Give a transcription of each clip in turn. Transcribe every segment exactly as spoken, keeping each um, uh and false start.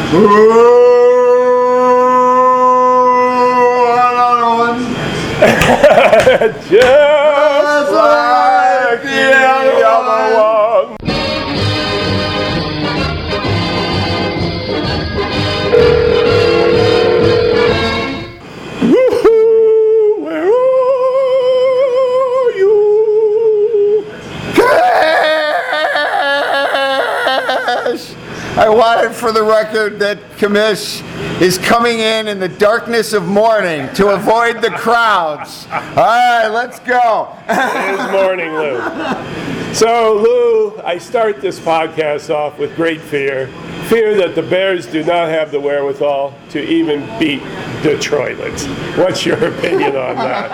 Another one. Just like the other one. Woo-hoo, where are you? Kamish! I wanted for the record that Kamish is coming in in the darkness of morning to avoid the crowds. All right, let's go. It is morning, Lou. So, Lou, I start this podcast off with great fear. Fear that the Bears do not have the wherewithal to even beat Detroit. What's your opinion on that?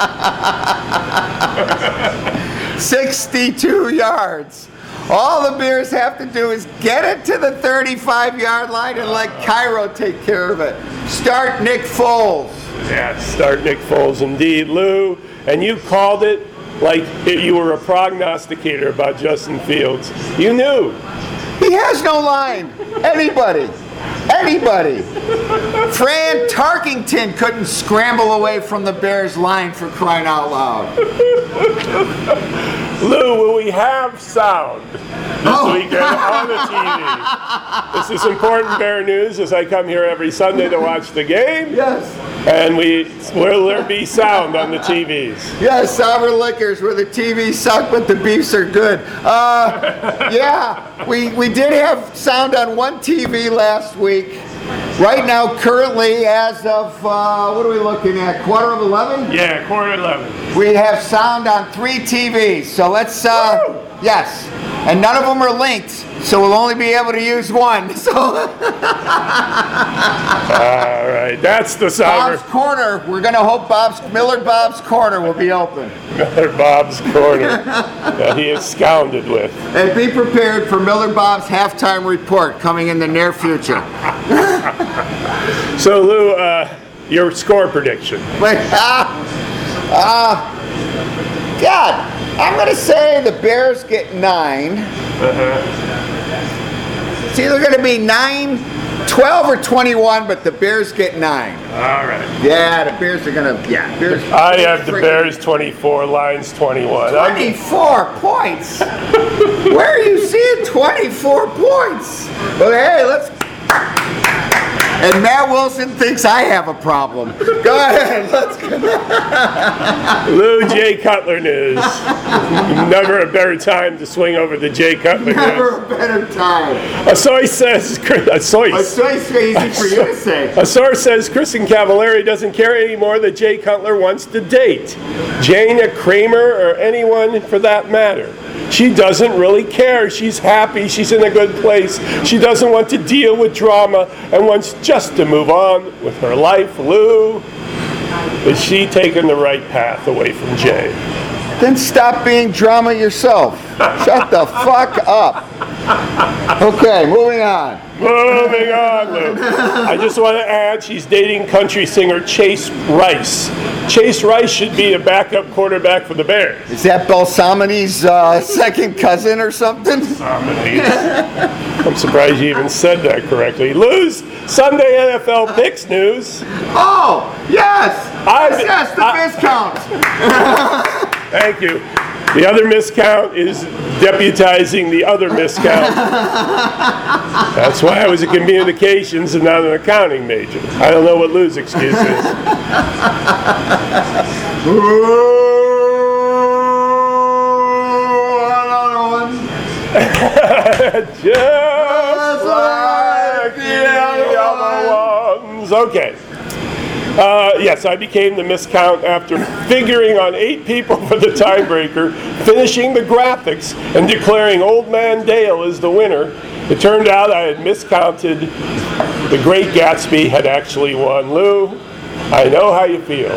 sixty-two yards. All the Bears have to do is get it to the thirty-five-yard line and let Cairo take care of it. Start Nick Foles. Yeah, start Nick Foles indeed, Lou. And you called it like you were a prognosticator about Justin Fields. You knew. He has no line. Anybody. Anybody. Fran Tarkington couldn't scramble away from the Bears line for crying out loud. Lou, will we have sound this Oh. weekend on the T V? This is important Bear news as I come here every Sunday to watch the game. Yes. And we will there be sound on the T Vs? Yes, Sovereign Liquors, where the T Vs suck but the beefs are good. Uh, yeah, we, we did have sound on one T V last week. Right now, currently, as of, uh, what are we looking at, quarter of eleven? Yeah, quarter eleven. We have sound on three T Vs, so let's, uh, yes. And none of them are linked, so we'll only be able to use one. So All right, that's the sound. Bob's Corner, we're going to hope Bob's, Miller Bob's Corner will be open. Miller Bob's Corner that he is scounded with. And be prepared for Miller Bob's halftime report coming in the near future. So, Lou, uh, your score prediction. But, uh, uh, God, I'm going to say the Bears get nine. Uh-huh. It's either going to be nine, twelve, or twenty-one, but the Bears get nine. All right. Yeah, the Bears are going to, yeah. Bears, I have the Bears twenty-four, Lions twenty-one. I'm- twenty-four points. Where are you seeing twenty-four points? Well, hey, let's. And Matt Wilson thinks I have a problem. Go ahead. Let's go. Lou Jay Cutler news. Never a better time to swing over the Jay Cutler Never news. a better time. A source says, a source. It's so easy for you to say. A source says Kristen Cavallari doesn't care anymore that Jay Cutler wants to date Jana Kramer or anyone for that matter. She doesn't really care. She's happy. She's in a good place. She doesn't want to deal with drama and wants just to move on with her life. Lou, is she taking the right path away from Jay? Then stop being drama yourself. Shut the fuck up. Okay, moving on. Moving on, Lou. I just want to add she's dating country singer Chase Rice. Chase Rice should be a backup quarterback for the Bears. Is that Balsamides' uh, second cousin or something? I'm surprised you even said that correctly. Lou's Sunday N F L picks news. Oh, yes. I- Yes, yes, the I- miscount. Thank you. The other miscount is deputizing the other miscount. That's why I was in communications and not an accounting major. I don't know what Lou's excuse is. Another one. Just like the other ones. Okay. Uh, yes, I became the miscount after figuring on eight people for the tiebreaker, finishing the graphics, and declaring Old Man Dale as the winner. It turned out I had miscounted. The Great Gatsby had actually won. Lou, I know how you feel.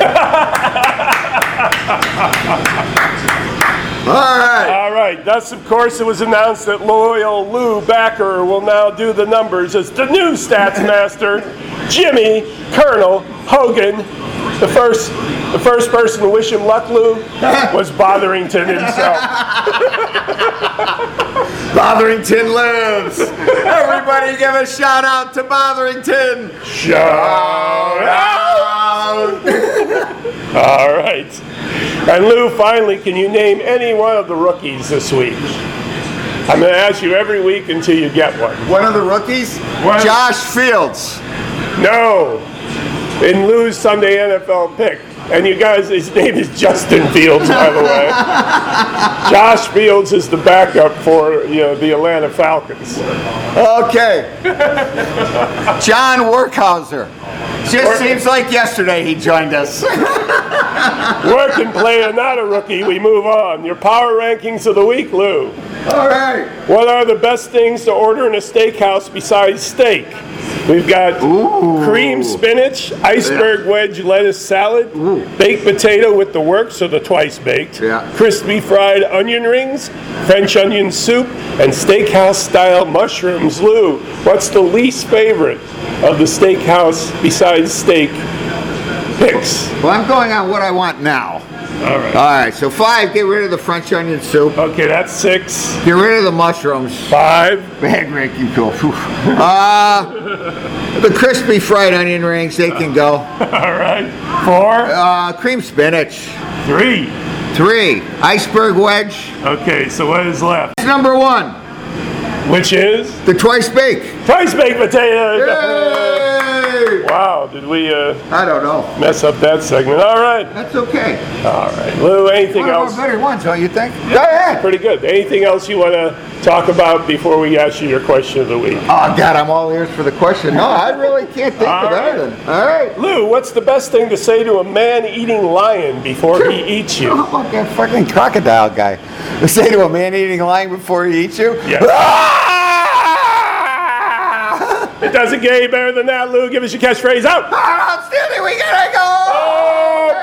All right. All right. Thus, of course, it was announced that loyal Lou Backer will now do the numbers as the new stats master, Jimmy Colonel Hogan. The first, the first person to wish him luck, Lou, was Botherington himself. Botherington lives. Everybody give a shout out to Botherington. Shout out! All right. And Lou, finally, can you name any one of the rookies this week? I'm going to ask you every week until you get one. One of the rookies? What? Josh Fields. No. In Lou's Sunday N F L pick. And you guys, his name is Justin Fields, by the way. Josh Fields is the backup for you know, the Atlanta Falcons. Okay. John Workhauser. Just Work- seems like yesterday he joined us. Work and play are not a rookie. We move on. Your power rankings of the week, Lou. All right. What are the best things to order in a steakhouse besides steak? We've got Ooh. cream spinach, iceberg wedge lettuce salad, Ooh. baked potato with the works, so the twice baked, yeah. crispy fried onion rings, French onion soup, and steakhouse style mushrooms. Lou, what's the least favorite of the steakhouse besides steak picks? Well, I'm going on what I want now. All right. All right, so five, get rid of the French onion soup. Okay, that's six. Get rid of the mushrooms. Five. Bad Rick, you go. Uh, the crispy fried onion rings, they can go. All right. Four. Uh, cream spinach. Three. Three. Iceberg wedge. Okay, so what is left? Number one. Which is? The twice baked. Twice baked potato. Yay! Wow, did we uh, I don't know. mess up that segment? All right. That's okay. All right. Lou, anything One else? One of our better ones, don't you think? Yeah, go ahead. Pretty good. Anything else you want to talk about before we ask you your question of the week? Oh, God, I'm all ears for the question. No, I really can't think All of right. anything. All right. Lou, what's the best thing to say to a man-eating lion before he eats you? How about that fucking crocodile guy? To say to a man-eating lion before he eats you? Yeah. It doesn't get any better than that, Lou. Give us your catchphrase. Out! Oh, Steely, we gotta go! Oh,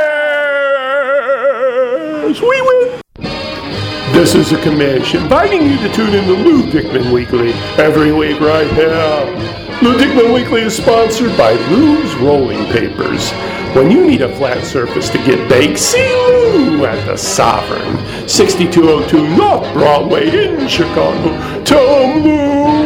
Bears! We win! This is a commission inviting you to tune in to Lou Dickman Weekly every week right here. Lou Dickman Weekly is sponsored by Lou's Rolling Papers. When you need a flat surface to get baked, see Lou at the Sovereign, sixty-two oh two North Broadway in Chicago. Tell 'em Lou